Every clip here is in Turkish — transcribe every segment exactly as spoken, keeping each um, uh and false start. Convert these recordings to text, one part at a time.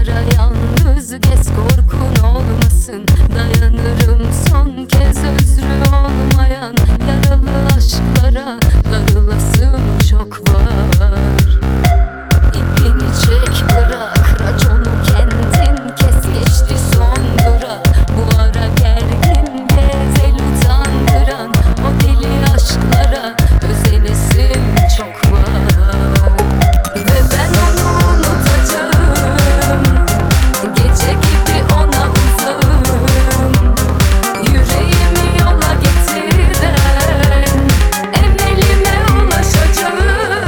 ara yalnız gez, korkun olmasın. Dayanırım son kez özrü olmayan yaralı aşklara. Darılasım çok var. İpini çek bırak, raconu kendin kes, geçti son durak. Bu ara gergin gez, el utandıran o deli aşklara. Özenesim çok var ve ben onu unutacağım. Gece gibi ona uzağım. Yüreğimi yola getiren emelime ulaşacağım.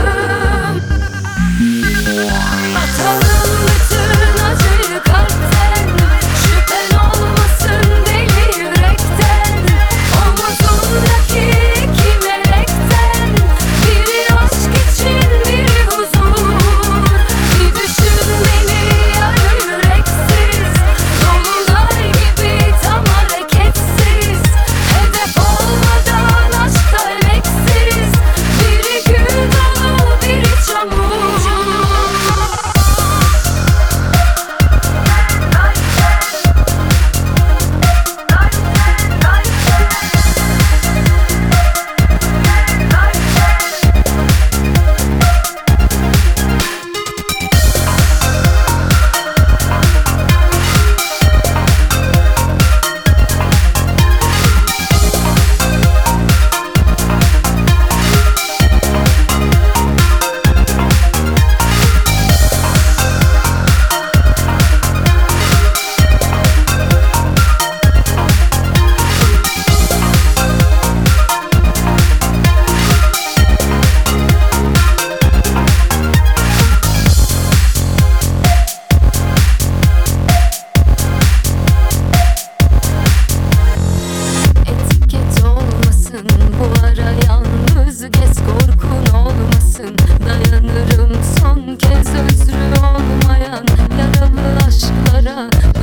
Atalım bütün acıyı kalpten, şüphen olmasın deli yürekten. Omuzundaki iki melekten, biri aşk için biri huzur. Bir düşün beni yarı yüreksiz, dolunay gibi tam hareketsiz. Hedef olmadan aşkta emeksiz, biri gül dolu biri çamur. Etiket olmasın, bu ara yalnız gez, korkun olmasın. Dayanırım son kez özrü olmayan yaralı aşklara.